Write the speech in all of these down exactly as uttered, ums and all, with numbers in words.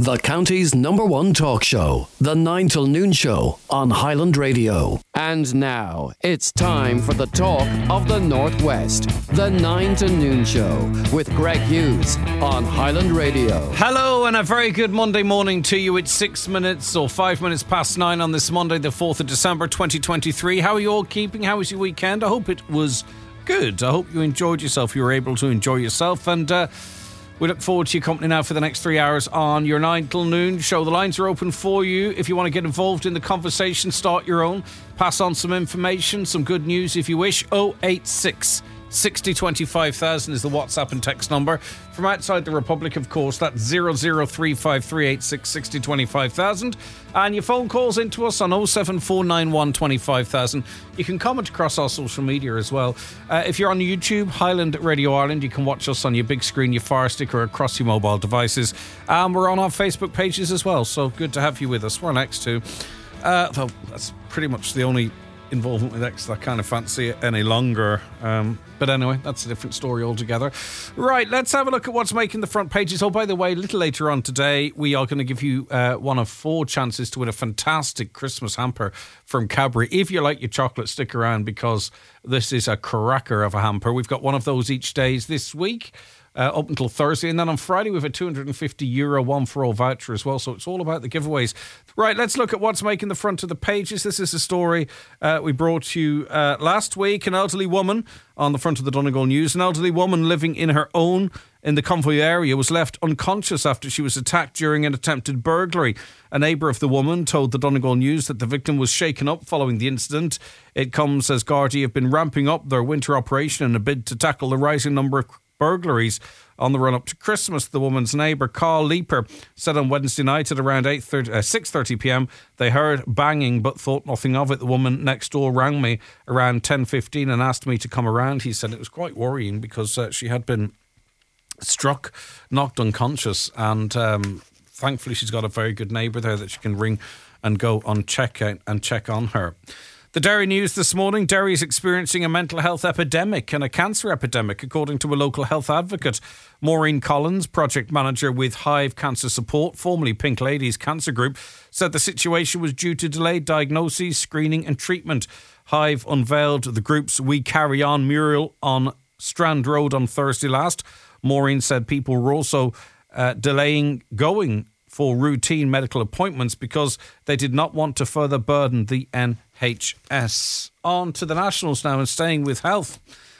The county's number one talk show, The nine till Noon Show on Highland Radio. And now, it's time for the talk of the Northwest, The nine to Noon Show with Greg Hughes on Highland Radio. Hello and a very good Monday morning to you. It's six minutes or five minutes past nine on this Monday, the fourth of December, twenty twenty-three. How are you all keeping? How was your weekend? I hope it was good. I hope you enjoyed yourself. You were able to enjoy yourself. And, uh, we look forward to your company now for the next three hours on your nine till Noon Show. The lines are open for you. If you want to get involved in the conversation, start your own, pass on some information, some good news if you wish. oh eight six, sixty, twenty-five thousand is the WhatsApp and text number. From outside the Republic, of course, that's zero zero three five three eight six, sixty, twenty-five thousand. And your phone calls into us on oh seven four nine one, twenty-five thousand. You can comment across our social media as well. Uh, if you're on YouTube, Highland Radio Ireland, you can watch us on your big screen, your Fire Stick, or across your mobile devices. And we're on our Facebook pages as well, so good to have you with us. We're next to, uh, though that's pretty much the only involvement with X that I kind of fancy it any longer. Um, but anyway, that's a different story altogether. Right, let's have a look at what's making the front pages. Oh, by the way, a little later on today, we are going to give you uh, one of four chances to win a fantastic Christmas hamper from Cadbury. If you like your chocolate, stick around because this is a cracker of a hamper. We've got one of those each day this week. Uh, up until Thursday, and then on Friday we have a two hundred fifty euro one for all voucher as well, so it's all about the giveaways. Right, let's look at what's making the front of the pages. This is a story uh, we brought you uh, last week. An elderly woman on the front of the Donegal News. An elderly woman living in her own in the Convoy area was left unconscious after she was attacked during an attempted burglary. A neighbour of the woman told the Donegal News that the victim was shaken up following the incident. It comes as Gardaí have been ramping up their winter operation in a bid to tackle the rising number of burglaries on the run-up to Christmas. The woman's neighbour, Carl Leeper, said on Wednesday night at around eight thirty, uh, six thirty p.m. they heard banging but thought nothing of it. The woman next door rang me around ten fifteen and asked me to come around. He said it was quite worrying because uh, she had been struck, knocked unconscious, and um, thankfully she's got a very good neighbour there that she can ring and go on check out and check on her. The Derry News this morning. Derry is experiencing a mental health epidemic and a cancer epidemic, according to a local health advocate. Maureen Collins, project manager with Hive Cancer Support, formerly Pink Ladies Cancer Group, said the situation was due to delayed diagnoses, screening and treatment. Hive unveiled the group's We Carry On mural on Strand Road on Thursday last. Maureen said people were also uh, delaying going for routine medical appointments because they did not want to further burden the N H S. On to the Nationals now and staying with health.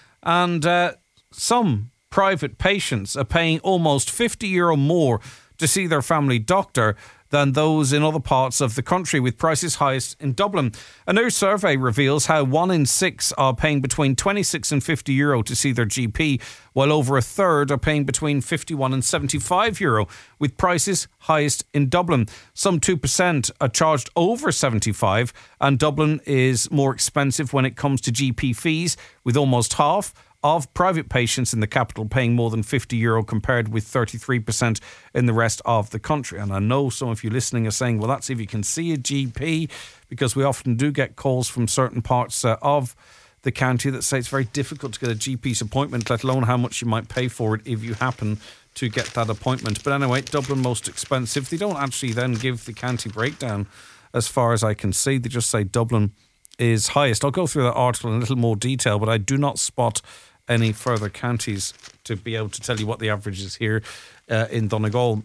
And uh, some private patients are paying almost fifty euro more to see their family doctor than those in other parts of the country, with prices highest in Dublin. A new survey reveals how one in six are paying between twenty-six and fifty euro to see their G P, while over a third are paying between fifty-one and seventy-five euro, with prices highest in Dublin. Some two percent are charged over seventy-five, and Dublin is more expensive when it comes to G P fees, with almost half of private patients in the capital paying more than fifty euro compared with thirty-three percent in the rest of the country. And I know some of you listening are saying, well, that's if you can see a G P, because we often do get calls from certain parts uh, of the county that say it's very difficult to get a G P's appointment, let alone how much you might pay for it if you happen to get that appointment. But anyway, Dublin most expensive. They don't actually then give the county breakdown as far as I can see. They just say Dublin is highest. I'll go through that article in a little more detail, but I do not spot any further counties to be able to tell you what the average is here uh, in Donegal.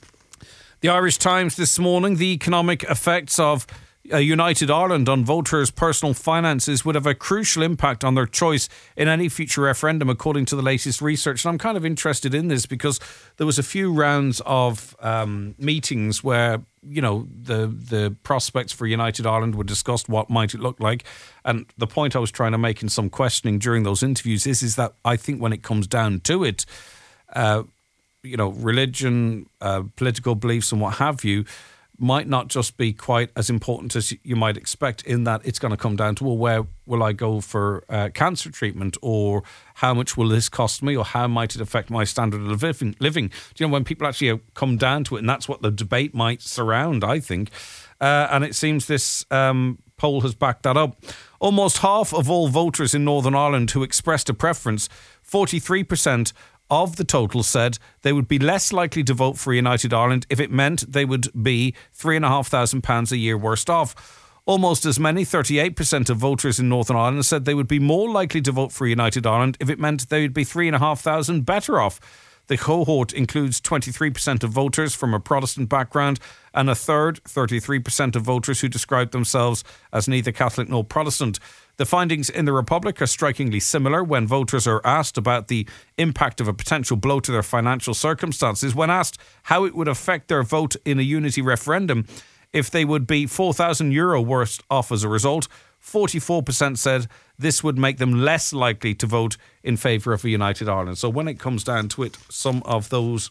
The Irish Times this morning. The economic effects of a united Ireland on voters' personal finances would have a crucial impact on their choice in any future referendum, according to the latest research. And I'm kind of interested in this because there was a few rounds of um, meetings where, you know, the the prospects for United Ireland were discussed, what might it look like. And the point I was trying to make in some questioning during those interviews is, is that I think when it comes down to it, uh, you know, religion, uh, political beliefs and what have you, might not just be quite as important as you might expect, in that it's going to come down to, well, where will I go for uh, cancer treatment, or how much will this cost me, or how might it affect my standard of living? living? Do you know, when people actually come down to it, and that's what the debate might surround, I think. Uh, and it seems this um, poll has backed that up. Almost half of all voters in Northern Ireland who expressed a preference, forty-three percent of the total said they would be less likely to vote for United Ireland if it meant they would be three thousand five hundred pounds a year worse off. Almost as many, thirty-eight percent of voters in Northern Ireland, said they would be more likely to vote for United Ireland if it meant they would be three thousand five hundred better off. The cohort includes twenty-three percent of voters from a Protestant background and a third, thirty-three percent of voters who described themselves as neither Catholic nor Protestant. The findings in the Republic are strikingly similar when voters are asked about the impact of a potential blow to their financial circumstances. When asked how it would affect their vote in a unity referendum, if they would be four thousand euro worse off as a result, forty-four percent said this would make them less likely to vote in favour of a united Ireland. So when it comes down to it, some of those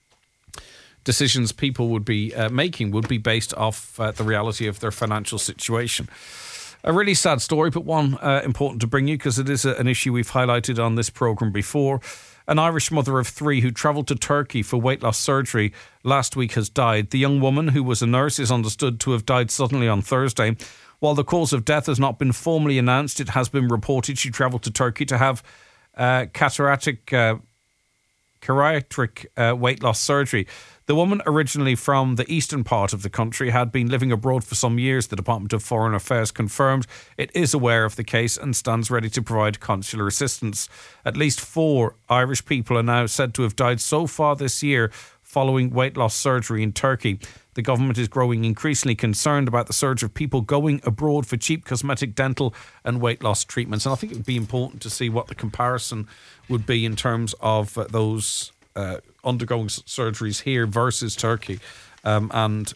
decisions people would be uh, making would be based off uh, the reality of their financial situation. A really sad story, but one uh, important to bring you because it is a, an issue we've highlighted on this programme before. An Irish mother of three who travelled to Turkey for weight loss surgery last week has died. The young woman, who was a nurse, is understood to have died suddenly on Thursday. While the cause of death has not been formally announced, it has been reported she travelled to Turkey to have uh, cataratic, uh, bariatric uh, weight loss surgery. The woman, originally from the eastern part of the country, had been living abroad for some years. The Department of Foreign Affairs confirmed it is aware of the case and stands ready to provide consular assistance. At least four Irish people are now said to have died so far this year following weight loss surgery in Turkey. The government is growing increasingly concerned about the surge of people going abroad for cheap cosmetic, dental and weight loss treatments. And I think it would be important to see what the comparison would be in terms of uh, those uh, undergoing surgeries here versus Turkey, um, and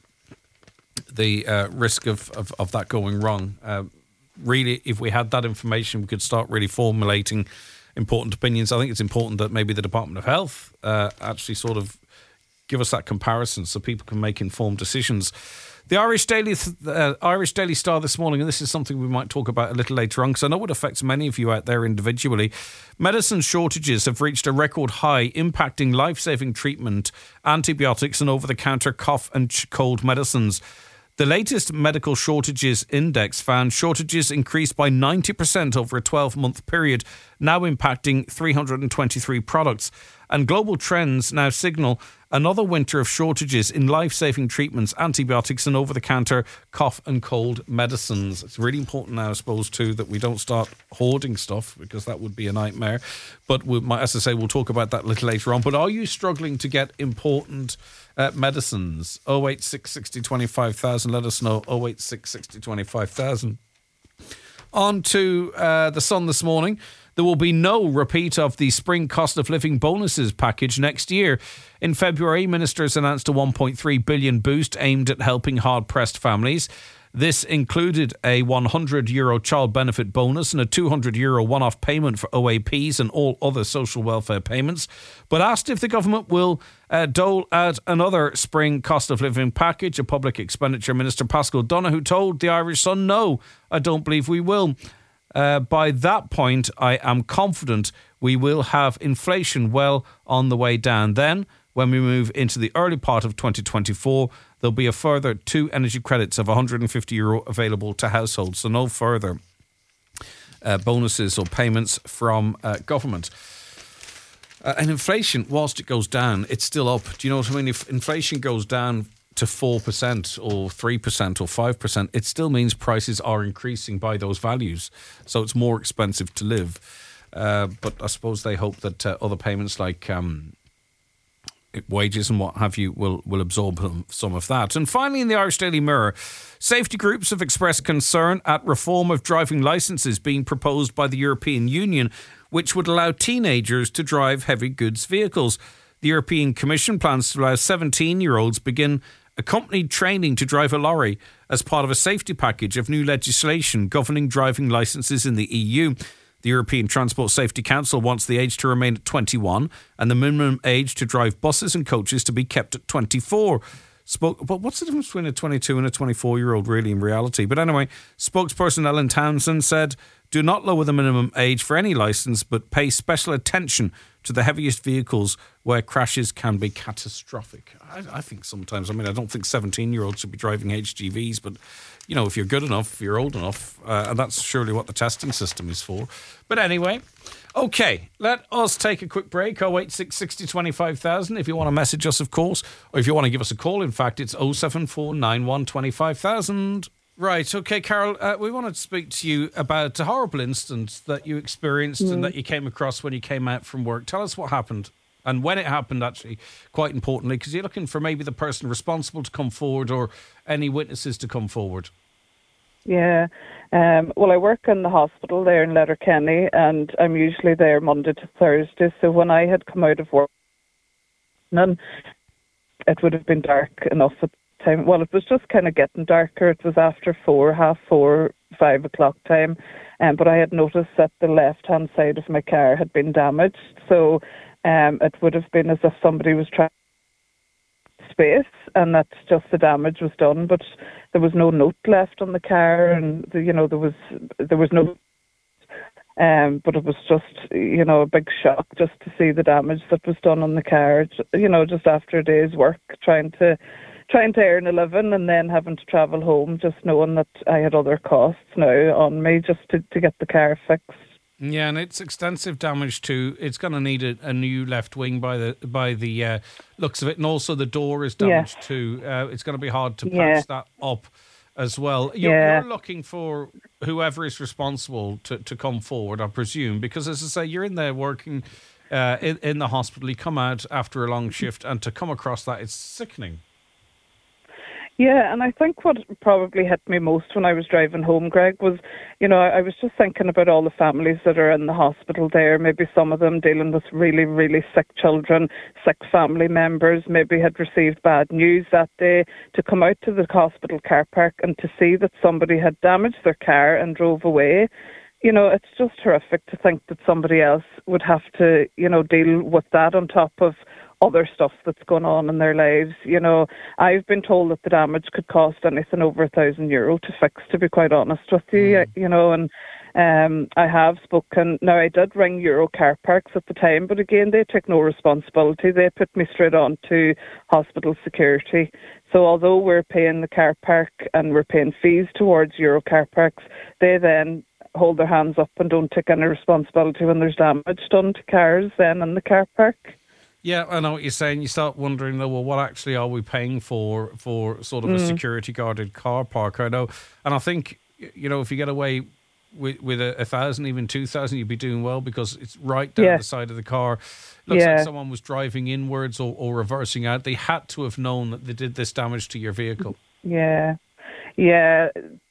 the uh, risk of, of, of that going wrong. Uh, really, if we had that information, we could start really formulating important opinions. I think it's important that maybe the Department of Health uh, actually sort of give us that comparison so people can make informed decisions. The Irish Daily uh, Irish Daily Star this morning, and this is something we might talk about a little later on because I know it affects many of you out there individually. Medicine shortages have reached a record high, impacting life-saving treatment, antibiotics and over-the-counter cough and cold medicines. The latest medical shortages index found shortages increased by ninety percent over a twelve-month period, now impacting three hundred twenty-three products. And global trends now signal another winter of shortages in life-saving treatments, antibiotics and over-the-counter cough and cold medicines. It's really important now, I suppose, too, that we don't start hoarding stuff because that would be a nightmare. But we might, as I say, we'll talk about that a little later on. But are you struggling to get important uh, medicines? oh eight six, six oh, twenty-five thousand. Let us know. oh eight six, six oh, twenty-five thousand. On to uh, The Sun this morning. There will be no repeat of the spring cost of living bonuses package next year. In February, ministers announced a one point three billion boost aimed at helping hard-pressed families. This included a one hundred euro child benefit bonus and a two hundred euro one-off payment for O A Ps and all other social welfare payments. But asked if the government will uh, dole out another spring cost of living package, a public expenditure minister, Paschal Donohoe, told the Irish Sun, "No, I don't believe we will. Uh, by that point, I am confident we will have inflation well on the way down. Then, when we move into the early part of twenty twenty-four, there'll be a further two energy credits of one hundred fifty euro available to households. So no further uh, bonuses or payments from uh, government." Uh, and inflation, whilst it goes down, it's still up. Do you know what I mean? If inflation goes down to four percent or three percent or five percent, it still means prices are increasing by those values. So it's more expensive to live. Uh, but I suppose they hope that uh, other payments like um, wages and what have you will, will absorb some of that. And finally, in the Irish Daily Mirror, safety groups have expressed concern at reform of driving licences being proposed by the European Union, which would allow teenagers to drive heavy goods vehicles. The European Commission plans to allow seventeen-year-olds begin accompanied training to drive a lorry as part of a safety package of new legislation governing driving licences in the E U. The European Transport Safety Council wants the age to remain at twenty-one and the minimum age to drive buses and coaches to be kept at twenty-four. Spoke, but what's the difference between a twenty-two and a twenty-four-year-old really in reality? But anyway, spokesperson Ellen Townsend said Do not lower the minimum age for any licence, but pay special attention to the heaviest vehicles where crashes can be catastrophic. I, I think sometimes, I mean, I don't think seventeen-year-olds should be driving H G Vs, but, you know, if you're good enough, if you're old enough, uh, and that's surely what the testing system is for. But anyway, okay, let us take a quick break. oh eight six sixty twenty-five thousand if you want to message us, of course, or if you want to give us a call, in fact, it's oh seven four nine one twenty-five thousand. Right, okay, Carol, uh, we wanted to speak to you about a horrible instance that you experienced mm. and that you came across when you came out from work. Tell us what happened and when it happened, actually, quite importantly, because you're looking for maybe the person responsible to come forward or any witnesses to come forward. Yeah, um, well, I work in the hospital there in Letterkenny, and I'm usually there Monday to Thursday, so when I had come out of work, then it would have been dark enough at time. Well, it was just kind of getting darker. It was after four, half four, five o'clock time. Um, but I had noticed that the left-hand side of my car had been damaged. So um, it would have been as if somebody was trying space, and that's just the damage was done. But there was no note left on the car, and the, you know there was there was no. Um, but it was just, you know, a big shock just to see the damage that was done on the car. You know, just after a day's work, trying to. trying to earn a living and then having to travel home, just knowing that I had other costs now on me just to, to get the car fixed. Yeah, and it's extensive damage too. It's going to need a, a new left wing by the by the uh, looks of it, and also the door is damaged yeah. too. Uh, it's going to be hard to patch yeah. that up as well. You're, yeah. you're looking for whoever is responsible to, to come forward, I presume, because as I say, you're in there working uh, in, in the hospital. You come out after a long shift, and to come across that, it's sickening. Yeah, and I think what probably hit me most when I was driving home, Greg, was, you know, I was just thinking about all the families that are in the hospital there, maybe some of them dealing with really, really sick children, sick family members, maybe had received bad news that day, to come out to the hospital car park and to see that somebody had damaged their car and drove away. You know, it's just horrific to think that somebody else would have to, you know, deal with that on top of other stuff that's going on in their lives. You know, I've been told that the damage could cost anything over a thousand euro to fix, to be quite honest with you, mm. you know, and um, I have spoken. Now, I did ring Euro Car Parks at the time, but again, they took no responsibility. They put me straight on to hospital security. So although we're paying the car park and we're paying fees towards Euro Car Parks, they then hold their hands up and don't take any responsibility when there's damage done to cars then in the car park. Yeah, I know what you're saying. You start wondering, though, well, what actually are we paying for for sort of mm. a security guarded car park? I know, and I think, you know, if you get away with with a, a thousand, even two thousand, you'd be doing well because it's right down yeah. the side of the car. Looks yeah. like someone was driving inwards or, or reversing out. They had to have known that they did this damage to your vehicle. Yeah, yeah.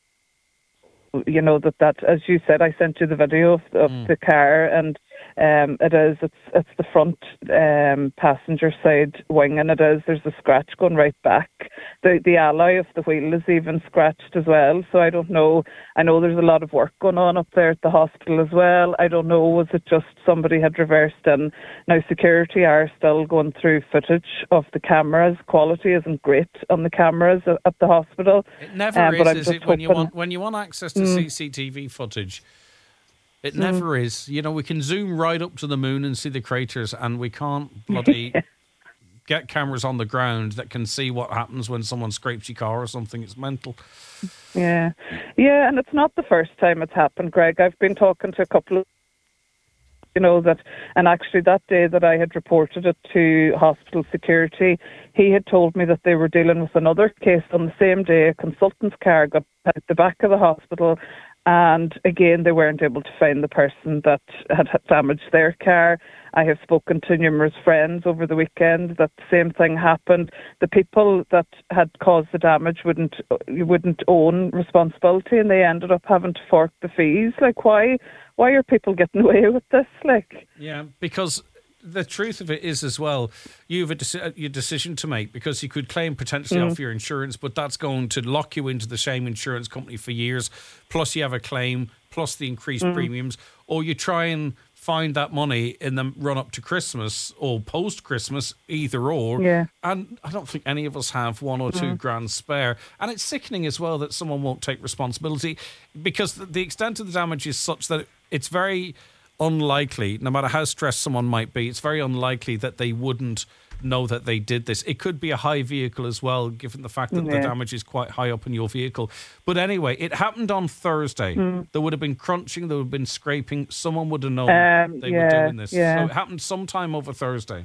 You know, that, that as you said, I sent you the video of, of mm. the car, and um, it is, it's it's the front um, passenger side wing, and it is, there's a scratch going right back. The the alloy of the wheel is even scratched as well, so I don't know. I know there's a lot of work going on up there at the hospital as well. I don't know, was it just somebody had reversed in? Now, security are still going through footage of the cameras. Quality isn't great on the cameras at the hospital. It never um, is, but is it, when you want when you want access to mm. C C T V footage? It never mm. is. You know, we can zoom right up to the moon and see the craters, and we can't bloody get cameras on the ground that can see what happens when someone scrapes your car or something. It's mental. Yeah. Yeah, and it's not the first time it's happened, Greg. I've been talking to a couple of, you know, that, and actually that day that I had reported it to hospital security, he had told me that they were dealing with another case on the same day. A consultant's car got at the back of the hospital, and again, they weren't able to find the person that had damaged their car. I have spoken to numerous friends over the weekend that the same thing happened. The people that had caused the damage wouldn't wouldn't own responsibility, and they ended up having to fork the fees. Like, why? Why are people getting away with this? Like, yeah, because the truth of it is as well, you have a deci- your decision to make, because you could claim potentially mm. off your insurance, but that's going to lock you into the same insurance company for years. Plus you have a claim, plus the increased mm. premiums, or you try and find that money in the run up to Christmas or post Christmas, either or. Yeah. And I don't think any of us have one or two mm. grand spare. And it's sickening as well that someone won't take responsibility, because the extent of the damage is such that it's very unlikely, no matter how stressed someone might be, it's very unlikely that they wouldn't know that they did this. It could be a high vehicle as well, given the fact that yeah. the damage is quite high up in your vehicle. But anyway, it happened on Thursday. Mm. There would have been crunching, there would have been scraping. Someone would have known um, they yeah, were doing this. Yeah. So it happened sometime over Thursday.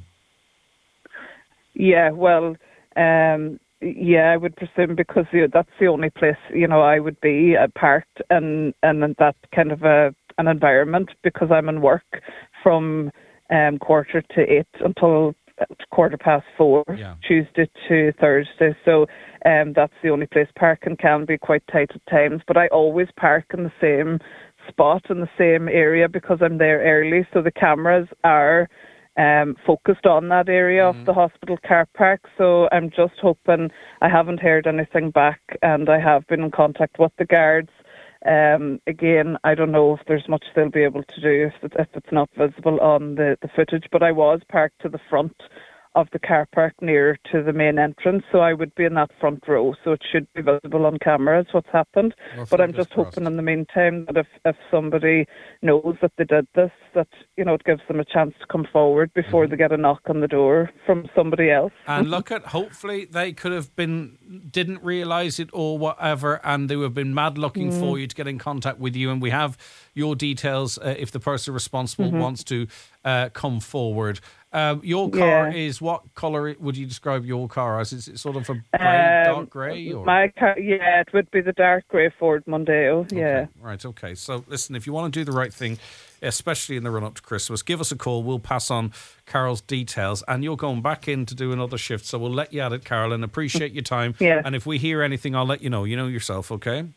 Yeah, well, um, yeah, I would presume, because you know, that's the only place, you know, I would be uh, parked and and in that kind of a an environment, because I'm in work from um, quarter to eight until quarter past four, yeah. Tuesday to Thursday. So um, that's the only place. Parking can be quite tight at times, but I always park in the same spot in the same area because I'm there early. So the cameras are um, focused on that area mm-hmm. of the hospital car park. So I'm just hoping, I haven't heard anything back, and I have been in contact with the guards. Um, again, I don't know if there's much they'll be able to do if, it, if it's not visible on the, the footage, but I was parked to the front of the car park near to the main entrance, so I would be in that front row, so it should be visible on cameras what's happened. Well, but I'm just crossed. hoping in the meantime that if, if somebody knows that they did this, that, you know, it gives them a chance to come forward before mm-hmm. they get a knock on the door from somebody else. And look at, hopefully they could have been, didn't realise it or whatever, and they would have been mad looking mm. for you to get in contact with you, and we have your details uh, if the person responsible mm-hmm. wants to uh, come forward. Um, your car yeah. is, what colour would you describe your car as? Is it sort of a grey, um, dark grey? Or? My car, yeah, it would be the dark grey Ford Mondeo, yeah. Okay. Right, okay. So listen, if you want to do the right thing, especially in the run-up to Christmas, give us a call. We'll pass on Carol's details, and you're going back in to do another shift, so we'll let you at it, Carol, and appreciate your time. Yeah. And if we hear anything, I'll let you know. You know yourself, okay?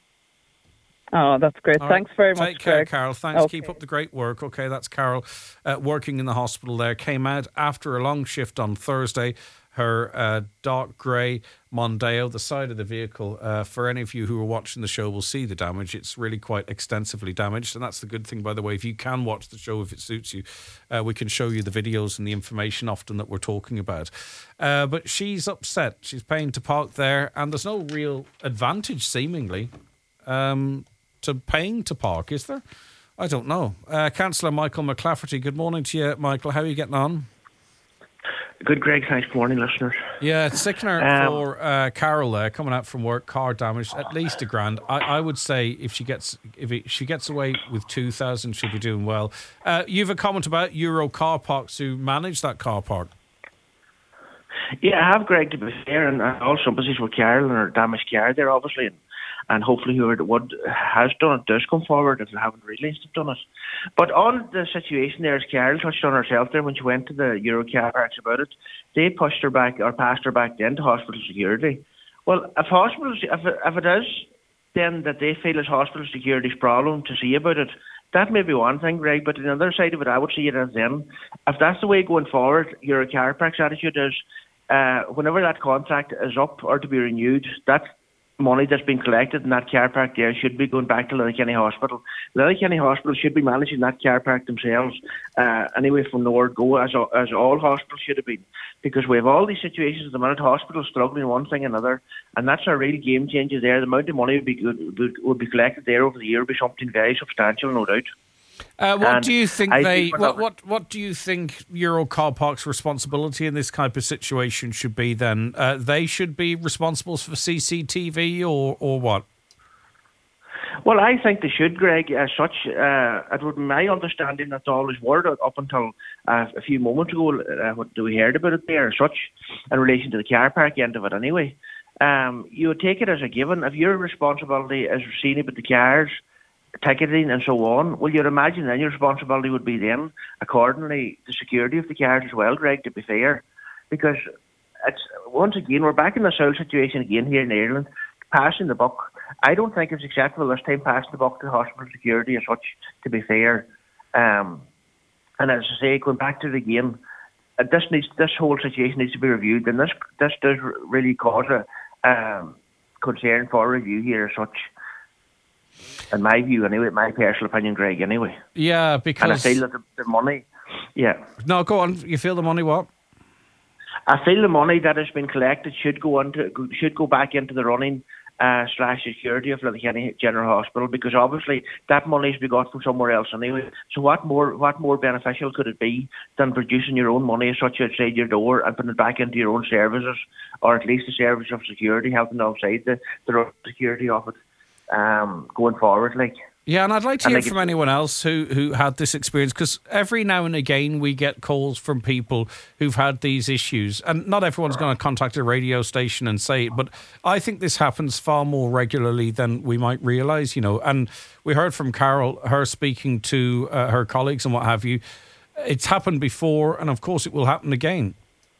Oh, that's great. All Thanks right. very much, Take care, Greg. Carol. Thanks. Okay. Keep up the great work. Okay, that's Carol uh, working in the hospital there. Came out after a long shift on Thursday. Her uh, dark grey Mondeo, the side of the vehicle, uh, for any of you who are watching the show will see the damage. It's really quite extensively damaged, and that's the good thing, by the way. If you can watch the show, if it suits you, uh, we can show you the videos and the information often that we're talking about. Uh, but she's upset. She's paying to park there, and there's no real advantage, seemingly, um, to paying to park, is there? I don't know. Uh, Councillor Michael McClafferty, good morning to you, Michael. How are you getting on? Good, Greg. Thanks. Good morning, listeners. Yeah, it's sickener um, for uh, Carol there, coming out from work, car damage, at least a grand. I, I would say if she gets if it, she gets away with two thousand, she'll be doing well. Uh, you've a comment about Euro Car Parks who manage that car park. Yeah, I have, Greg, to be fair, and all sympathies for Carol and her damaged car there, obviously. And, And hopefully whoever would has done it does come forward if they haven't released it done it. But on the situation there, as Carol touched on herself there when she went to the Euro car parks about it, they pushed her back or passed her back then to hospital security. Well, if hospitals, if it, if it is then that they feel it's hospital security's problem to see about it, that may be one thing, Greg. But on the other side of it, I would see it as then, if that's the way going forward, Euro car parks attitude is, uh, whenever that contract is up or to be renewed, that's money that's been collected in that car park there should be going back to Letterkenny Hospital. Letterkenny Hospital should be managing that car park themselves, uh, anyway, from the word go, as, as all hospitals should have been. Because we have all these situations at the minute, hospitals struggling one thing or another, and that's a real game changer there. The amount of money would be, would, would be collected there over the year would be something very substantial, no doubt. Uh, what and do you think I they? Think what, what what do you think Euro Car Park's responsibility in this type of situation should be? Then uh, they should be responsible for C C T V, or or what? Well, I think they should, Greg. As such, uh, it would be my understanding that's always word up until uh, a few moments ago. Uh, what we heard about it there, as such, in relation to the car park end of it, anyway. Um, you would take it as a given. If your responsibility is seeing about the cars, ticketing and so on, well, you'd imagine then your responsibility would be then, accordingly, the security of the cars as well, Greg, to be fair. Because, it's once again, we're back in the sole situation again here in Ireland, passing the buck. I don't think it's acceptable this time, passing the buck to hospital security as such, to be fair. Um, and as I say, going back to it again, uh, this needs this whole situation needs to be reviewed, and this this does really cause a um, concern for review here as such. In my view, anyway, my personal opinion, Greg, anyway. Yeah, because... And I feel that the, the money... Yeah. No, go on. You feel the money what? I feel the money that has been collected should go into should go back into the running uh, slash security of Letterkenny General Hospital, because obviously that money has been got from somewhere else anyway. So what more what more beneficial could it be than producing your own money as such outside your door and putting it back into your own services, or at least the service of security, helping alongside the, the security of it um, going forward, like. Yeah, and I'd like to and hear like from anyone else who, who had this experience, because every now and again we get calls from people who've had these issues, and not everyone's going to contact a radio station and say it, but I think this happens far more regularly than we might realise, you know. And we heard from Carol, her speaking to uh, her colleagues and what have you. It's happened before, and of course it will happen again.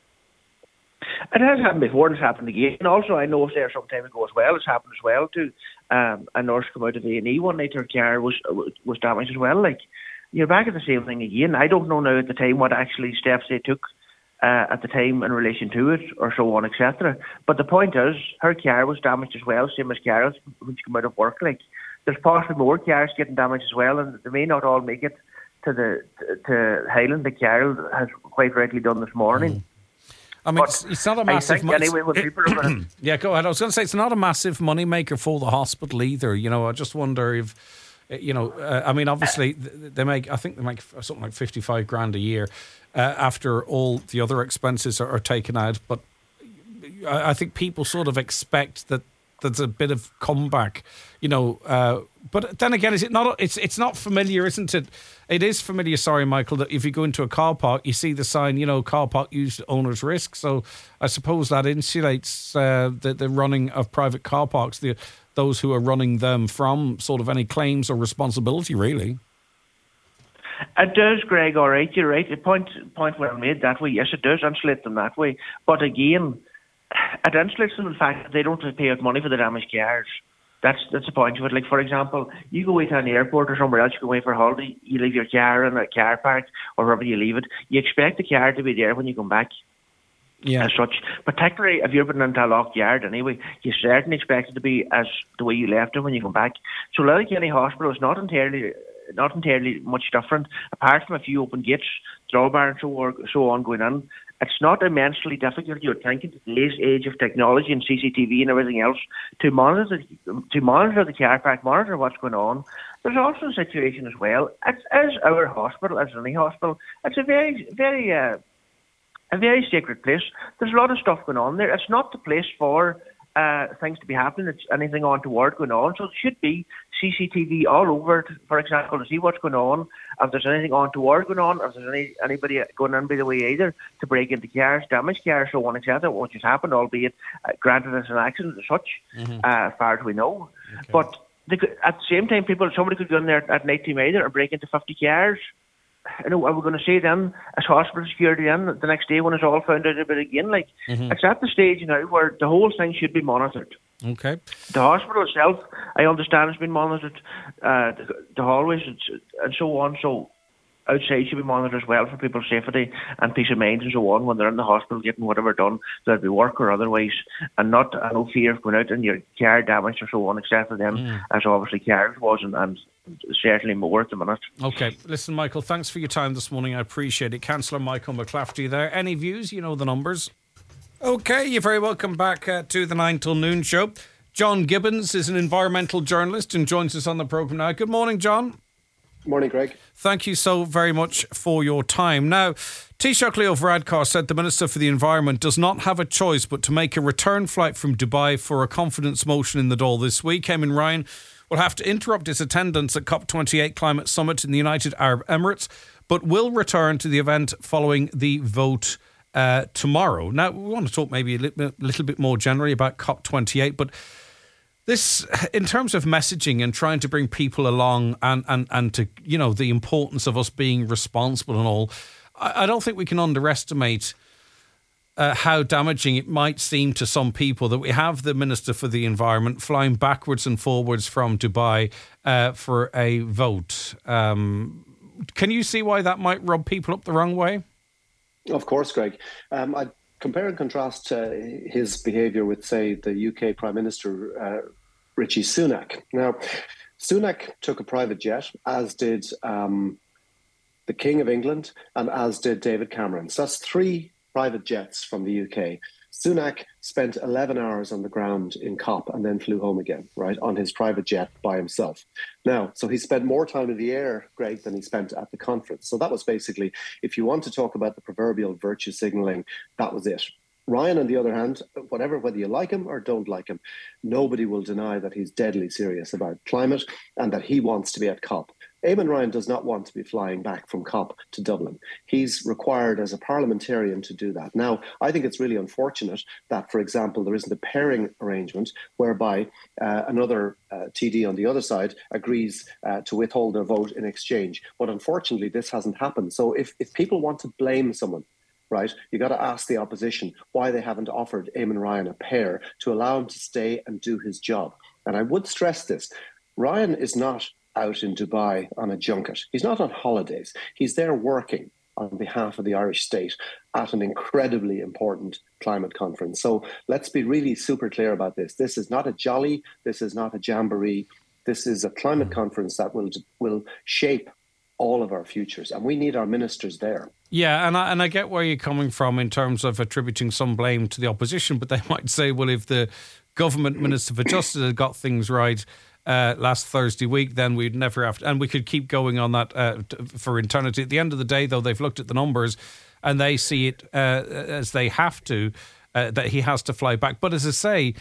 It has happened before, and it's happened again. And also, I know there some time ago as well, it's happened as well too. Um, a nurse come out of A and E one night, her car was was damaged as well. Like, you're back at the same thing again. I don't know now at the time what actually steps they took uh, at the time in relation to it, or so on, et cetera. But the point is, her car was damaged as well, same as Carol's when she came out of work. Like, there's possibly more cars getting damaged as well, and they may not all make it to the to Highland, that Carol has quite rightly done this morning. Mm. I mean, it's, it's not a massive... Mo- anyway, when people are gonna... Yeah, go ahead. I was going to say, it's not a massive money maker for the hospital either. You know, I just wonder if, you know, uh, I mean, obviously, they make, I think they make something like fifty-five grand a year uh, after all the other expenses are, are taken out. But I, I think people sort of expect that there's a bit of comeback, you know. Uh, but then again, is it not? It's it's not familiar, isn't it? It is familiar. Sorry, Michael. That if you go into a car park, you see the sign, you know, car park used at owner's risk. So I suppose that insulates uh, the the running of private car parks, the those who are running them, from sort of any claims or responsibility, really. It does, Greg. All right, you're right. The point point well made that way. Yes, it does insulate them that way. But again, it insulates them in the fact that they don't have to pay out money for the damaged cars. That's that's the point of it. Like, for example, you go away to an airport or somewhere else, you go away for a holiday, you leave your car in a car park or wherever you leave it. You expect the car to be there when you come back. Yeah. As such, particularly if you're putting into a locked yard anyway, you certainly expect it to be as the way you left it when you come back. So Letterkenny Hospital is not entirely not entirely much different, apart from a few open gates, drawbar and so on, so on going in. It's not immensely difficult, you would think, in today's age of technology and C C T V and everything else, to monitor the, to monitor the car park, monitor what's going on. There's also a situation as well. It's, as our hospital, as any hospital, it's a very, very, uh, a very sacred place. There's a lot of stuff going on there. It's not the place for uh, things to be happening. It's anything untoward going on. So it should be C C T V all over it, for example, to see what's going on. If there's anything untoward going on, if there's any anybody going in by the way either to break into cars, damage cars, so on, et cetera, which has happened, albeit uh, granted it's an accident as such, mm-hmm. uh, as far as we know. Okay. But they could, at the same time, people, somebody could go in there at night time either and break into fifty cars. You know, are we going to say then, as hospital security then, the next day when it's all found out about again? Like, mm-hmm. It's at the stage now where the whole thing should be monitored. Okay. The hospital itself, I understand, has been monitored, uh, the, the hallways and, and so on. So outside should be monitored as well for people's safety and peace of mind and so on when they're in the hospital getting whatever done, whether it be work or otherwise, and not uh, no fear of going out and your car damaged or so on, except for them, mm. as obviously cars was and, and certainly more at the minute. Okay. Listen, Michael, thanks for your time this morning. I appreciate it. Councillor Michael McClafferty there. Any views? You know the numbers. Okay, you're very welcome back uh, to the nine till noon show. John Gibbons is an environmental journalist and joins us on the programme now. Good morning, John. Morning, Greg. Thank you so very much for your time. Now, Taoiseach Leo Varadkar said the Minister for the Environment does not have a choice but to make a return flight from Dubai for a confidence motion in the Dáil this week. Eamon Ryan will have to interrupt his attendance at COP twenty-eight Climate Summit in the United Arab Emirates, but will return to the event following the vote uh, tomorrow. Now, we want to talk maybe a little bit, little bit more generally about COP twenty-eight, but this, in terms of messaging and trying to bring people along and, and, and to, you know, the importance of us being responsible and all, I, I don't think we can underestimate uh, how damaging it might seem to some people that we have the Minister for the Environment flying backwards and forwards from Dubai uh, for a vote. Um, can you see why that might rub people up the wrong way? Of course, Greg. Um, I compare and contrast uh, his behaviour with, say, the U K Prime Minister, uh, Rishi Sunak. Now, Sunak took a private jet, as did um, the King of England and as did David Cameron. So that's three private jets from the U K. Sunak spent eleven hours on the ground in COP and then flew home again, right, on his private jet by himself. Now, so he spent more time in the air, Greg, than he spent at the conference. So that was basically, if you want to talk about the proverbial virtue signalling, that was it. Ryan, on the other hand, whatever, whether you like him or don't like him, nobody will deny that he's deadly serious about climate and that he wants to be at COP. Eamon Ryan does not want to be flying back from COP to Dublin. He's required as a parliamentarian to do that. Now, I think it's really unfortunate that, for example, there isn't a pairing arrangement whereby uh, another uh, T D on the other side agrees uh, to withhold their vote in exchange. But unfortunately, this hasn't happened. So if, if people want to blame someone, right, you got to ask the opposition why they haven't offered Eamon Ryan a pair to allow him to stay and do his job. And I would stress this. Ryan is not out in Dubai on a junket. He's not on holidays. He's there working on behalf of the Irish state at an incredibly important climate conference. So let's be really super clear about this. This is not a jolly. This is not a jamboree. This is a climate conference that will will shape all of our futures, and we need our ministers there. Yeah, and I, and I get where you're coming from in terms of attributing some blame to the opposition, but they might say, well, if the government Minister for Justice had got things right uh, last Thursday week, then we'd never have to, and we could keep going on that uh, t- for eternity. At the end of the day, though, they've looked at the numbers and they see it uh, as they have to, uh, that he has to fly back. But as I say,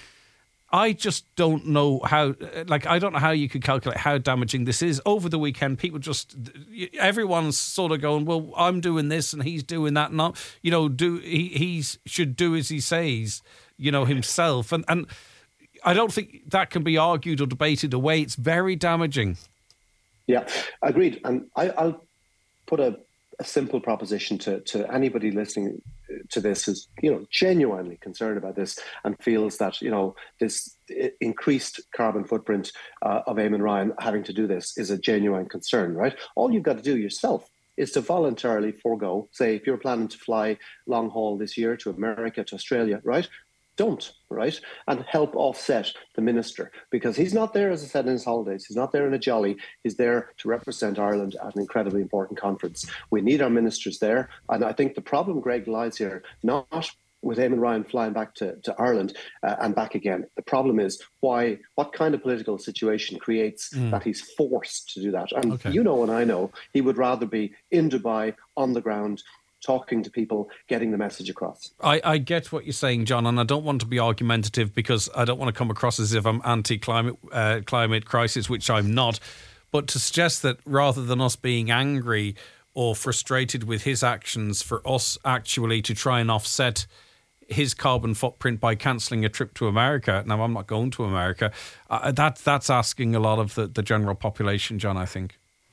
I just don't know how, like, I don't know how you could calculate how damaging this is. Over the weekend, people just, everyone's sort of going, well, I'm doing this and he's doing that. And, not, you know, do he he's, should do as he says, you know, himself. And, and I don't think that can be argued or debated away. It's very damaging. Yeah, agreed. And I, I'll put a, a simple proposition to, to anybody listening to this who's, you know, genuinely concerned about this and feels that, you know, this increased carbon footprint uh, of Eamon Ryan having to do this is a genuine concern, right? All you've got to do yourself is to voluntarily forego, say, if you're planning to fly long haul this year to America, to Australia, right? Don't, right? And help offset the minister, because he's not there, as I said, in his holidays. He's not there in a jolly. He's there to represent Ireland at an incredibly important conference. We need our ministers there. And I think the problem, Greg, lies here, not with Eamon Ryan flying back to, to Ireland uh, and back again. The problem is why, what kind of political situation creates mm. that he's forced to do that? And okay. you know and I know he would rather be in Dubai, on the ground, talking to people, getting the message across. I, I get what you're saying, John, and I don't want to be argumentative because I don't want to come across as if I'm anti-climate uh, climate crisis, which I'm not. But to suggest that rather than us being angry or frustrated with his actions, for us actually to try and offset his carbon footprint by cancelling a trip to America. Now, I'm not going to America. Uh, that that's asking a lot of the, the general population, John, I think.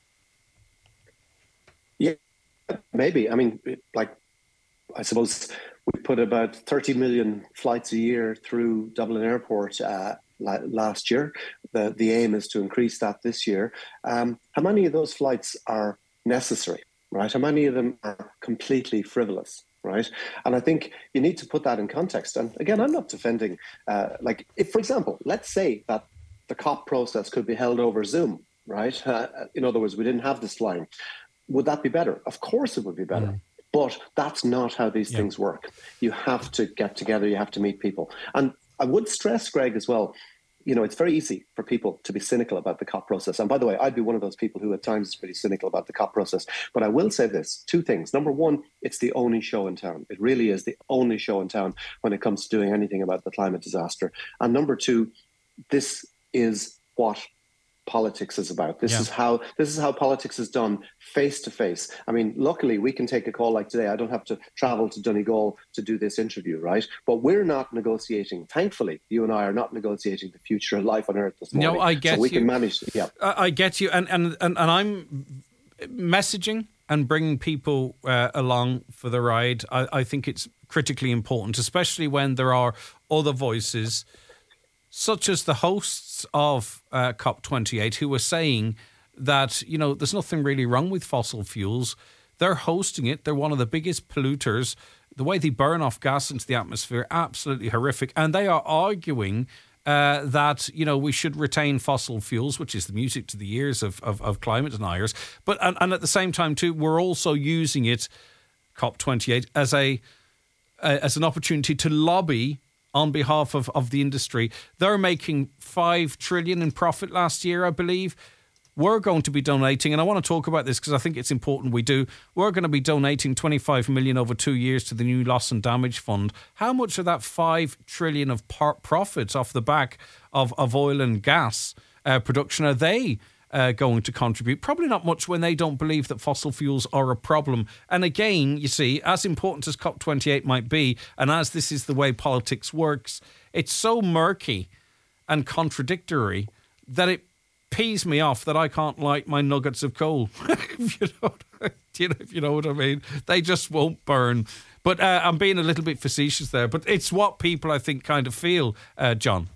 Yeah. Maybe. I mean, like, I suppose we put about thirty million flights a year through Dublin Airport uh, last year. The the aim is to increase that this year. Um, how many of those flights are necessary, right? How many of them are completely frivolous, right? And I think you need to put that in context. And again, I'm not defending, uh, like, if, for example, let's say that the COP process could be held over Zoom, right? Uh, in other words, we didn't have this flying. Would that be better? Of course it would be better. Mm. But that's not how these yeah. things work. You have to get together. You have to meet people. And I would stress, Greg, as well, you know, it's very easy for people to be cynical about the COP process. And by the way, I'd be one of those people who at times is pretty cynical about the COP process. But I will say this, two things. Number one, it's the only show in town. It really is the only show in town when it comes to doing anything about the climate disaster. And number two, this is what politics is about. This yeah. is how this is how politics is done face to face. I mean, luckily we can take a call like today. I don't have to travel to Donegal to do this interview, right? But we're not negotiating. Thankfully, you and I are not negotiating the future of life on Earth this morning. No, I get so we you. can manage. Yeah, I, I get you, and and and, and I'm messaging and bringing people uh, along for the ride. I, I think it's critically important, especially when there are other voices, such as the hosts of uh, COP twenty-eight, who were saying that, you know, there's nothing really wrong with fossil fuels. They're hosting it. They're one of the biggest polluters. The way they burn off gas into the atmosphere, absolutely horrific. And they are arguing uh, that, you know, we should retain fossil fuels, which is the music to the ears of, of, of climate deniers. But and, and at the same time, too, we're also using it, COP twenty-eight, as a uh, as an opportunity to lobby on behalf of, of the industry. They're making five trillion in profit last year, I believe. We're going to be donating, and I want to talk about this because I think it's important we do. We're going to be donating twenty-five million over two years to the new loss and damage fund. How much of that five trillion of par- profits off the back of, of oil and gas uh, production are they uh, going to contribute? Probably not much when they don't believe that fossil fuels are a problem. And again, you see, as important as COP twenty-eight might be, and as this is the way politics works, it's so murky and contradictory that it pees me off that I can't light my nuggets of coal. if, you know, you know, if you know what I mean. They just won't burn. But uh, I'm being a little bit facetious there. But it's what people, I think, kind of feel, uh, John.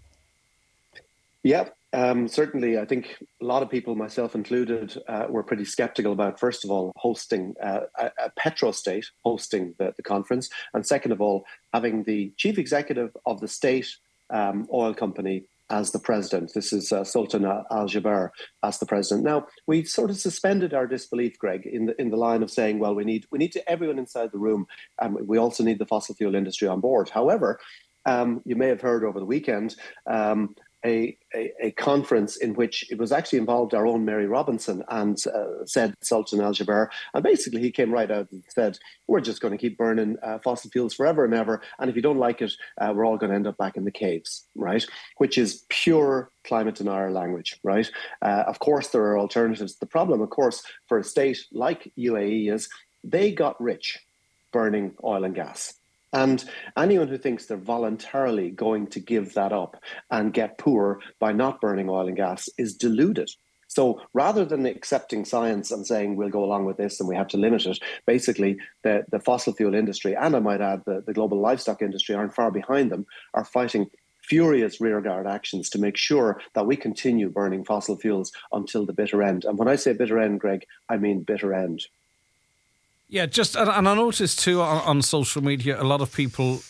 Yeah, um, certainly. I think a lot of people, myself included, uh, were pretty sceptical about, first of all, hosting uh, a, a petrostate hosting the, the conference. And second of all, having the chief executive of the state um, oil company as the president. This is uh, Sultan Al Jaber as the president. Now, we sort of suspended our disbelief, Greg, in the in the line of saying, well, we need we need to everyone inside the room, and we also need the fossil fuel industry on board. However, um, you may have heard over the weekend um, a, a a conference in which it was actually involved our own Mary Robinson and uh, said Sultan Al Jaber, and basically he came right out and said, we're just going to keep burning uh, fossil fuels forever and ever, and if you don't like it, uh, we're all going to end up back in the caves, right? Which is pure climate denier language, right? Uh, of course, there are alternatives. The problem, of course, for a state like U A E is they got rich burning oil and gas. And anyone who thinks they're voluntarily going to give that up and get poor by not burning oil and gas is deluded. So rather than accepting science and saying we'll go along with this and we have to limit it, basically the, the fossil fuel industry, and I might add the, the global livestock industry aren't far behind them, are fighting furious rearguard actions to make sure that we continue burning fossil fuels until the bitter end. And when I say bitter end, Greg, I mean bitter end. Yeah, just and I noticed too on, on social media a lot of people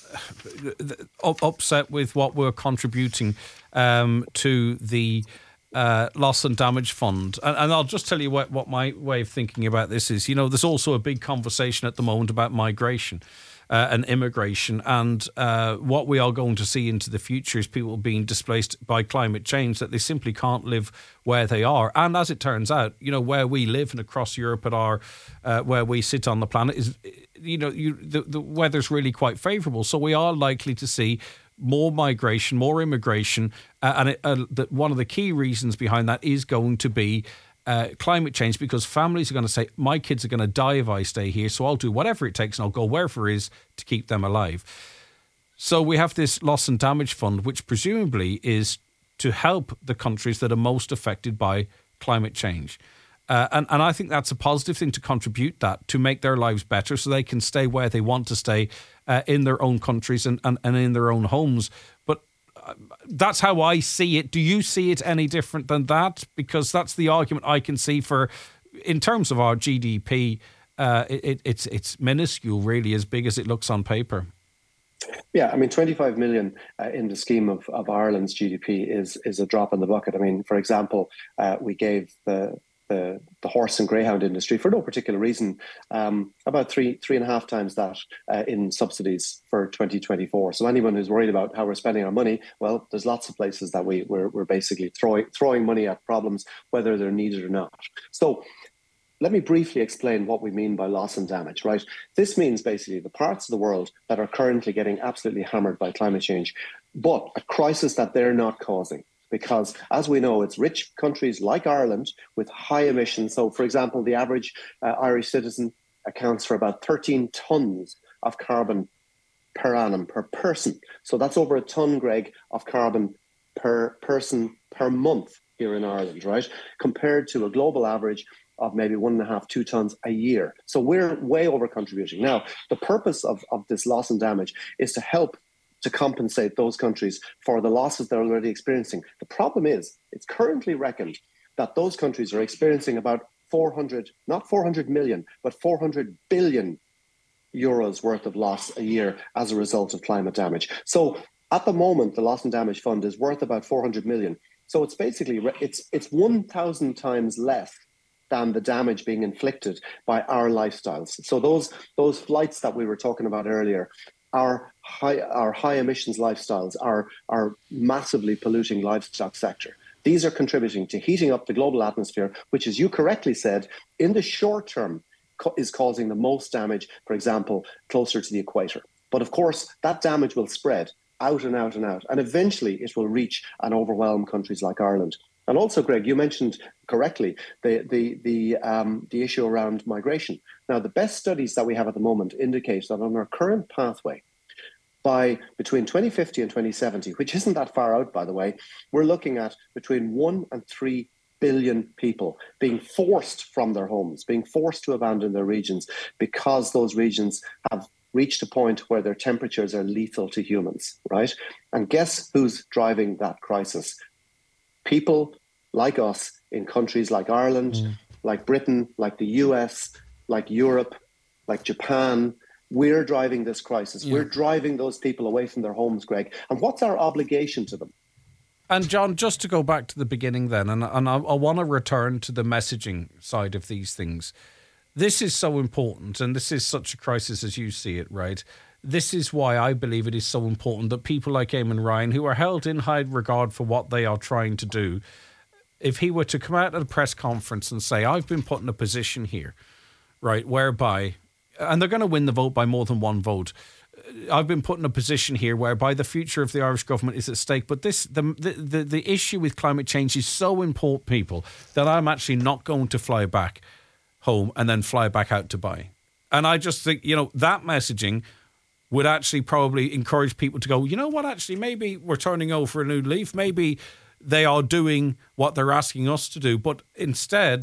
upset with what we're contributing um, to the uh, loss and damage fund, and, and I'll just tell you what, what my way of thinking about this is. You know, there's also a big conversation at the moment about migration uh, and immigration, and uh, what we are going to see into the future is people being displaced by climate change, that they simply can't live where they are. And as it turns out, you know, where we live and across Europe at our uh, where we sit on the planet is, you know, you, the, the weather's really quite favourable. So we are likely to see more migration, more immigration, uh, and it, uh, the, one of the key reasons behind that is going to be uh, climate change, because families are going to say, my kids are going to die if I stay here, so I'll do whatever it takes and I'll go wherever it is to keep them alive. So we have this loss and damage fund, which presumably is to help the countries that are most affected by climate change. Uh, and, and I think that's a positive thing to contribute that, to make their lives better so they can stay where they want to stay uh, in their own countries and, and, and in their own homes. But uh, that's how I see it. Do you see it any different than that? Because that's the argument I can see for, in terms of our G D P, uh, it, it's, it's minuscule, really, as big as it looks on paper. Yeah, I mean, twenty-five million uh, in the scheme of, of Ireland's G D P is is a drop in the bucket. I mean, for example, uh, we gave the The, the horse and greyhound industry, for no particular reason, um, about three three and a half times that uh, in subsidies for twenty twenty-four. So anyone who's worried about how we're spending our money, well, there's lots of places that we, we're, we're basically throwing throwing money at problems, whether they're needed or not. So let me briefly explain what we mean by loss and damage, right? This means basically the parts of the world that are currently getting absolutely hammered by climate change, but a crisis that they're not causing. Because, as we know, it's rich countries like Ireland with high emissions. So, for example, the average uh, Irish citizen accounts for about thirteen tonnes of carbon per annum, per person. So that's over a tonne, Greg, of carbon per person per month here in Ireland, right? Compared to a global average of maybe one and a half, two tonnes a year. So we're way over contributing. Now, the purpose of, of this loss and damage is to help to compensate those countries for the losses they're already experiencing. The problem is, it's currently reckoned that those countries are experiencing about four hundred, not four hundred million, but four hundred billion euros worth of loss a year as a result of climate damage. So At the moment, the Loss and Damage Fund is worth about four hundred million. So it's basically, it's it's one thousand times less than the damage being inflicted by our lifestyles. So those those flights that we were talking about earlier, our high our high emissions lifestyles, our our massively polluting livestock sector, these are contributing to heating up the global atmosphere, which, as you correctly said, in the short term is causing the most damage, for example, closer to the equator. But of course, that damage will spread out and out and out, and eventually it will reach and overwhelm countries like Ireland. And also, Greg, you mentioned correctly the the the um, the issue around migration. Now, the best studies that we have at the moment indicate that on our current pathway, by between twenty fifty and twenty seventy, which isn't that far out, by the way, we're looking at between one and three billion people being forced from their homes, being forced to abandon their regions because those regions have reached a point where their temperatures are lethal to humans, right? And guess who's driving that crisis? People like us in countries like Ireland, mm. like Britain, like the U S, like Europe, like Japan. We're driving this crisis. Yeah. We're driving those people away from their homes, Greg. And what's our obligation to them? And John, just to go back to the beginning then, and, and I, I want to return to the messaging side of these things. This is so important, and this is such a crisis as you see it, right? This is why I believe it is so important that people like Eamon Ryan, who are held in high regard for what they are trying to do, if he were to come out at a press conference and say, I've been put in a position here, right, whereby, and they're going to win the vote by more than one vote, I've been put in a position here whereby the future of the Irish government is at stake. But this, the, the the the issue with climate change is so important, people, that I'm actually not going to fly back home and then fly back out to Dubai. And I just think, you know, that messaging would actually probably encourage people to go, you know what, actually, maybe we're turning over a new leaf. Maybe they are doing what they're asking us to do. But instead,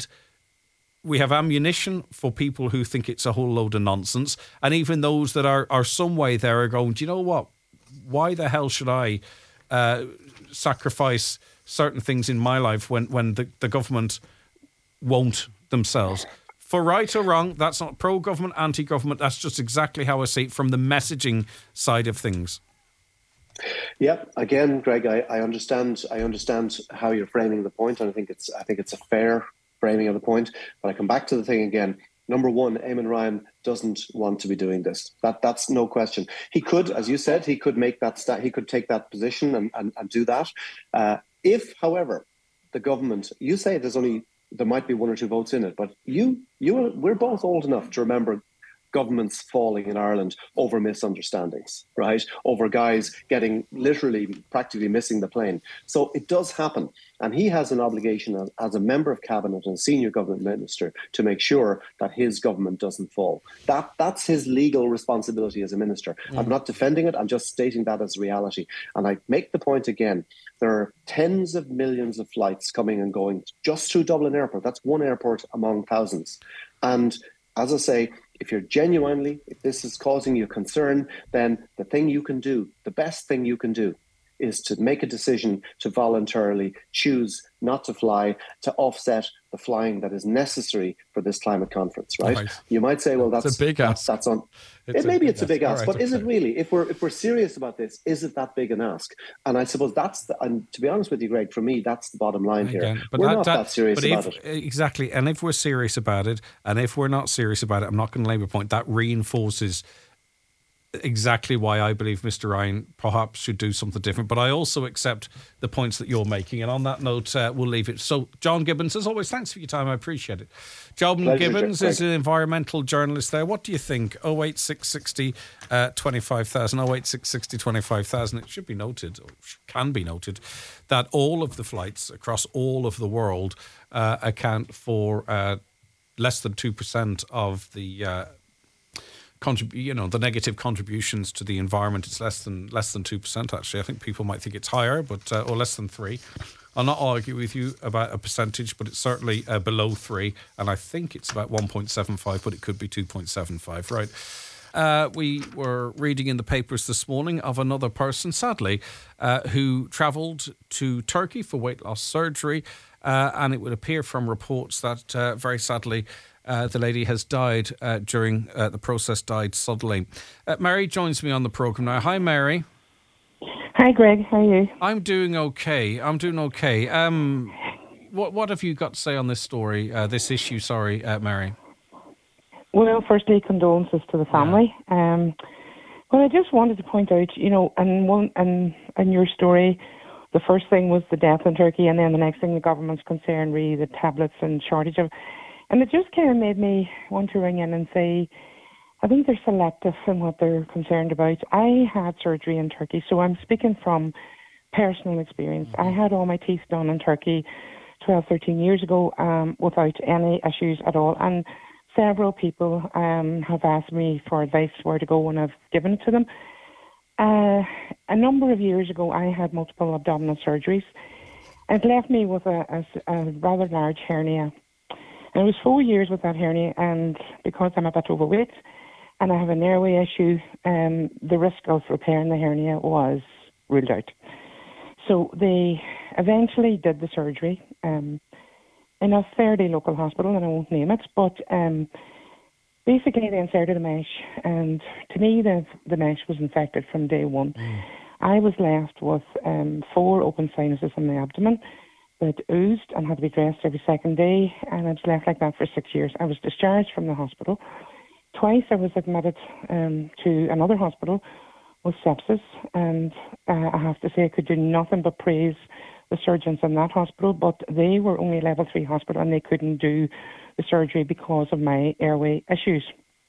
we have ammunition for people who think it's a whole load of nonsense. And even those that are, are some way there are going, do you know what? Why the hell should I uh, sacrifice certain things in my life when, when the, the government won't themselves? For right or wrong, that's not pro-government, anti-government. That's just exactly how I see it from the messaging side of things. Yeah, again, Greg, I, I understand. I understand how you're framing the point, and I think it's. I think it's a fair framing of the point. But I come back to the thing again. Number one, Eamon Ryan doesn't want to be doing this. That that's no question. He could, as you said, he could make that. Sta- he could take that position and and, and do that. Uh, if, however, the government, you say there's only. There might be one or two votes in it, but you, you, we're both old enough to remember governments falling in Ireland over misunderstandings, right? Over guys getting literally practically missing the plane. So it does happen. And he has an obligation as, as a member of cabinet and senior government minister to make sure that his government doesn't fall. That That's his legal responsibility as a minister. Mm. I'm not defending it. I'm just stating that as reality. And I make the point again, there are tens of millions of flights coming and going just through Dublin Airport. That's one airport among thousands. And as I say, if you're genuinely, if this is causing you concern, then the thing you can do, the best thing you can do is to make a decision to voluntarily choose not to fly to offset the flying that is necessary for this climate conference, right? right. You might say, well, that's it's a big ask. That's on. It, maybe it's a big ask, but is it really? If we're if we're serious about this, is it that big an ask? And I suppose that's the, and to be honest with you, Greg, for me, that's the bottom line here. Again, but we're that, not that, that serious but about if, it. Exactly. And if we're serious about it, and if we're not serious about it, I'm not going to labour point. That reinforces exactly why I believe Mister Ryan perhaps should do something different. But I also accept the points that you're making. And on that note, uh, we'll leave it. So, John Gibbons, as always, thanks for your time. I appreciate it. John Pleasure, Gibbons Jack. is an environmental journalist there. What do you think? oh eight six six oh, uh, twenty-five thousand, oh eight six six oh, twenty-five thousand. It should be noted, or can be noted, that all of the flights across all of the world uh, account for uh, less than two percent of the uh Contrib- you know, the negative contributions to the environment. It's less than less than two percent actually. I think people might think it's higher, but uh, or less than three. I'll not argue with you about a percentage, but it's certainly uh, below three, and I think it's about one point seven five, but it could be two point seven five. Right. Uh, we were reading in the papers this morning of another person, sadly, uh, who travelled to Turkey for weight loss surgery, uh, and it would appear from reports that uh, very sadly. Uh, the lady has died uh, during uh, the process, died suddenly. Uh, Mary joins me on the programme now. Hi, Mary. Hi, Greg. How are you? I'm doing okay. I'm doing okay. Um, what what have you got to say on this story, uh, this issue? Sorry, uh, Mary. Well, firstly, condolences to the family. Yeah. Um, but I just wanted to point out, you know, and one and in your story, the first thing was the death in Turkey, and then the next thing, the government's concern, really, the tablets and shortage of, and it just kind of made me want to ring in and say, I think they're selective in what they're concerned about. I had surgery in Turkey, so I'm speaking from personal experience. Mm-hmm. I had all my teeth done in Turkey twelve, thirteen years ago um, without any issues at all. And several people um, have asked me for advice where to go, and I've given it to them. Uh, a number of years ago, I had multiple abdominal surgeries. It left me with a, a, a rather large hernia. And it was four years with that hernia, and because I'm a bit overweight and I have an airway issue, um, the risk of repairing the hernia was ruled out. So they eventually did the surgery um, in a fairly local hospital, and I won't name it, but um, basically they inserted a mesh, and to me the, the mesh was infected from day one. Mm. I was left with um, four open sinuses in my abdomen that oozed and had to be dressed every second day, and I was left like that for six years. I was discharged from the hospital. Twice I was admitted um, to another hospital with sepsis, and uh, I have to say I could do nothing but praise the surgeons in that hospital, but they were only level three hospital and they couldn't do the surgery because of my airway issues.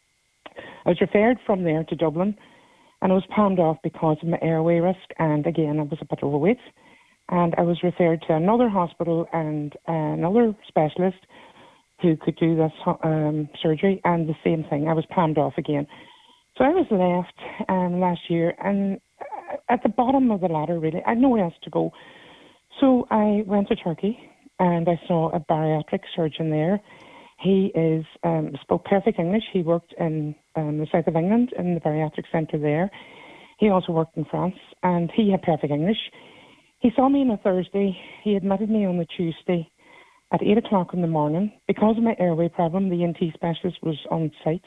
I was referred from there to Dublin, and I was palmed off because of my airway risk, and again I was a bit overweight, and I was referred to another hospital and uh, another specialist who could do this um, surgery, and the same thing, I was palmed off again. So I was left um, last year, and at the bottom of the ladder, really. I had nowhere else to go. So I went to Turkey, and I saw a bariatric surgeon there. He is um, spoke perfect English. He worked in um, the south of England in the bariatric centre there. He also worked in France, and he had perfect English. He saw me on a Thursday. He admitted me on the Tuesday at eight o'clock in the morning. Because of my airway problem, the E N T specialist was on site.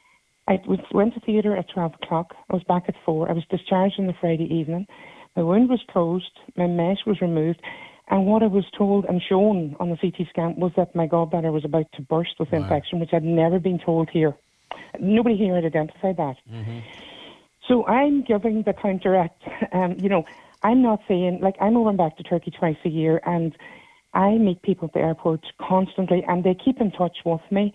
I went to theatre at twelve o'clock. I was back at four. I was discharged on the Friday evening. My wound was closed. My mesh was removed. And what I was told and shown on the C T scan was that my gallbladder was about to burst with wow. infection, which I'd never been told here. Nobody here had identified that. Mm-hmm. So I'm giving the counteract. Um, you know, I'm not saying, like, I'm over and back to Turkey twice a year, and I meet people at the airport constantly, and they keep in touch with me.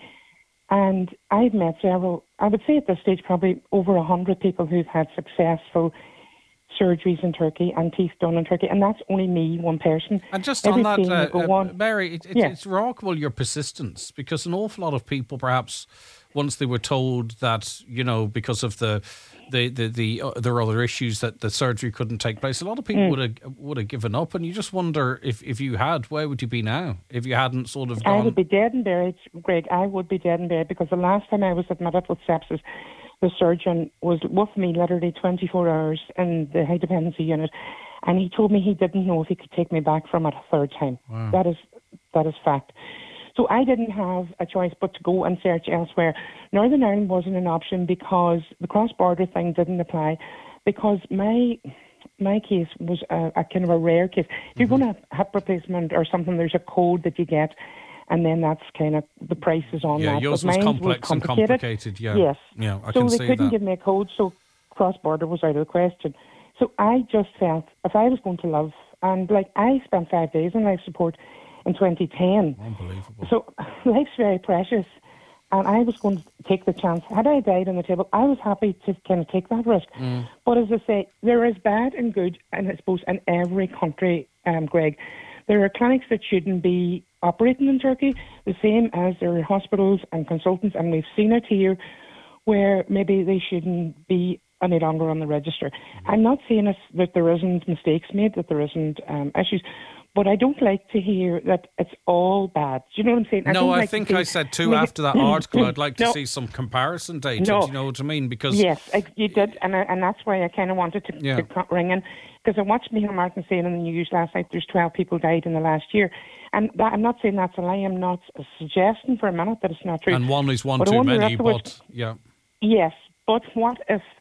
And I've met several, I would say at this stage, probably over a hundred people who've had successful surgeries in Turkey and teeth done in Turkey, and that's only me, one person. And just Every on that, uh, uh, on. Mary, it, it, yeah. it's remarkable your persistence, because an awful lot of people, perhaps, once they were told that, you know, because of the the the, the uh, there are other issues that the surgery couldn't take place, a lot of people mm. would have would have given up, and you just wonder if, if you had, where would you be now if you hadn't sort of gone? I would be dead and buried, Greg. I would be dead and buried, because the last time I was admitted with sepsis, the surgeon was with me literally twenty-four hours in the high dependency unit, and he told me he didn't know if he could take me back from it a third time. Wow. That is that is fact. So I didn't have a choice but to go and search elsewhere. Northern Ireland wasn't an option because the cross-border thing didn't apply, because my my case was a, a kind of a rare case. If you're mm-hmm. going to have hip replacement or something, there's a code that you get, and then that's kind of the price is on yeah, that. Yeah, yours but was complex was and complicated. Yeah, yes. Yeah, I so can they see couldn't that. give me a code, so cross-border was out of the question. So I just felt if I was going to live, and like I spent five days in life support in twenty ten. Unbelievable. So life's very precious, and I was going to take the chance. Had I died on the table, I was happy to kind of take that risk. Mm. But as I say, there is bad and good, and I suppose in every country, um, Greg. There are clinics that shouldn't be operating in Turkey, the same as there are hospitals and consultants, and we've seen it here, where maybe they shouldn't be any longer on the register. Mm-hmm. I'm not saying it's, that there isn't mistakes made, that there isn't um, issues, but I don't like to hear that it's all bad. Do you know what I'm saying? I no, I like think see, I said too after that article, I'd like to no, see some comparison data. No. Do you know what I mean? Because yes, I, you did, and I, and that's why I kind of wanted to, yeah. to ring in, because I watched Michael Martin saying in the news last night there's twelve people died in the last year. And that, I'm not saying that's a lie. I'm not suggesting for a minute that it's not true. And one is one but too many, but yeah. Yes, but what if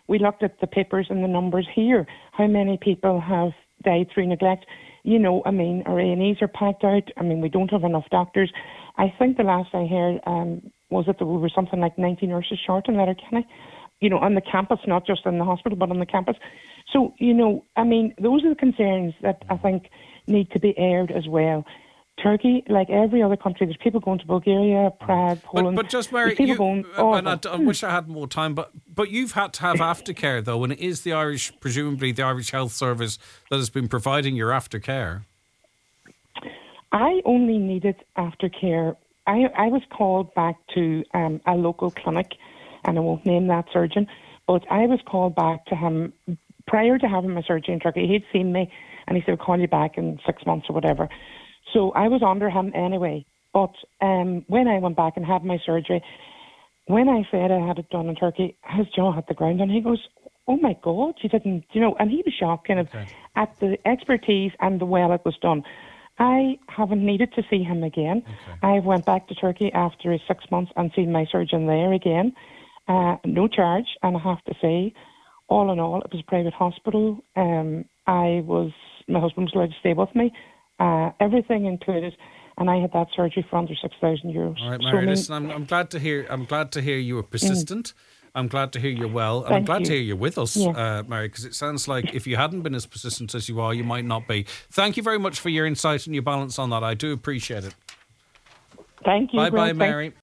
we looked at the papers and the numbers here. How many people have died through neglect? You know, I mean, our A and Es are packed out. I mean, we don't have enough doctors. I think the last I heard um, was that there were something like ninety nurses short in Letterkenny, you know, on the campus, not just in the hospital, but on the campus. So, you know, I mean, those are the concerns that I think need to be aired as well. Turkey, like every other country, there's people going to Bulgaria, Prague, Poland. But, but just Mary, people you, going, oh, and I, I wish I had more time, but but you've had to have aftercare though, and it is the Irish, presumably the Irish Health Service that has been providing your aftercare. I only needed aftercare. I I was called back to um, a local clinic, and I won't name that surgeon, but I was called back to him prior to having my surgery in Turkey. He'd seen me, and he said, "I'll call you back in six months or whatever." So I was under him anyway. But um, when I went back and had my surgery, when I said I had it done in Turkey, his jaw hit the ground and he goes, "Oh my God, you didn't," you know, and he was shocked kind of okay. at the expertise and the well it was done. I haven't needed to see him again. Okay. I went back to Turkey after six months and seen my surgeon there again. Uh, no charge, and I have to say, all in all, it was a private hospital. Um, I was, my husband was allowed to stay with me. Uh, everything included, and I had that surgery for under six thousand euros. All right, Mary, so, I mean, listen, I'm, I'm glad to hear. I'm glad to hear you were persistent. Mm. I'm glad to hear you're well, and Thank I'm glad you. to hear you're with us, yeah. uh, Mary, because it sounds like if you hadn't been as persistent as you are, you might not be. Thank you very much for your insight and your balance on that. I do appreciate it. Thank you. Bye, bye, Mary.